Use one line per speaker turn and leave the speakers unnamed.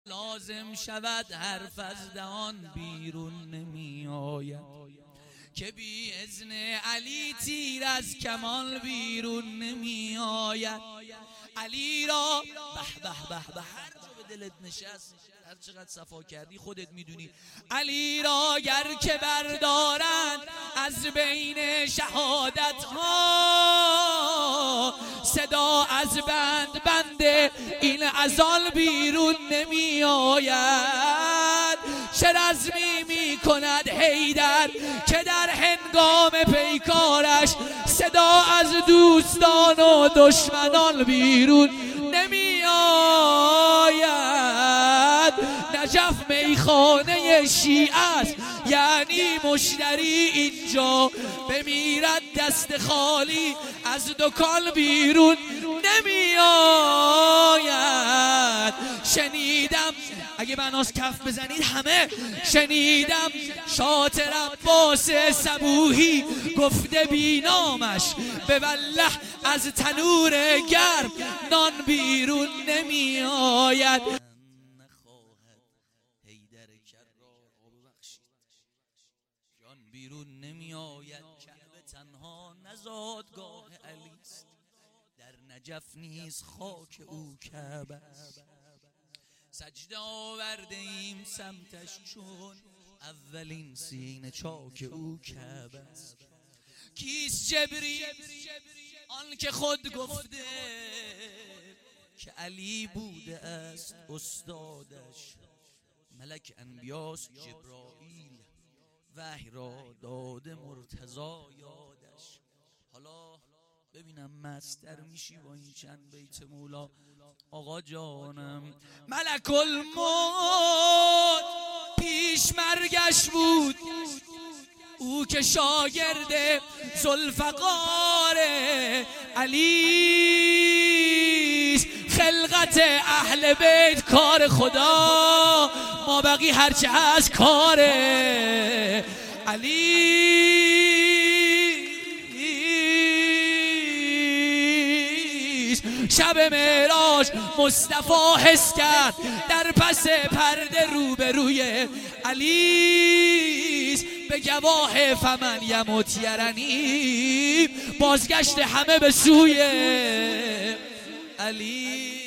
لازم شود حرف از دهان بیرون نمی آید که بی اذن علی تیر از کمان بیرون نمی آید. علی را به به به به هر جا به دلت نشست، هر چقدر صفا کردی خودت میدونی. علی را گر که بردارند از بین شهادت ها، صدا از بند این ازال بیرون نمی آید. چه رزمی می کند حیدر که در هنگام پیکارش صدا از دوستان و دشمنان بیرون نمی آید. نجف میخانه شیعه است، یعنی مشتری اینجا بمیرد دست خالی از دکان بیرون نمی آید. شنیدم، اگه بناس کف بزنید همه، شنیدم شاطر عباس صبوحی گفته بینامش به والله از تنور گرم نان بیرون نمی آید. جان بیرون نمی آید. کعبه تنها نزادگاه علیست، در نجف نیز خاک او کعبه است. سجده آورده ایم سمتش چون اولین سینه چاک او کعبه است. کیست جبریل آن که خود گفته که علی بوده است استادش؟ ملک انبیاست جبرائیل، وحی را داده مرتضا یادش. حالا ببینم مستر میشی با این چند بیت مولا. آقا جانم ملک الموت پیش مرگش بود، او که شاگرد ذوالفقار علیست. خلقت اهل بیت کار خدا، ما بقی هرچه هست کار علی. شب معراج مصطفی حس کرد در پس پرده روبروی علیست. به گواه فمن یموت یرنی، بازگشت همه به سوی علی.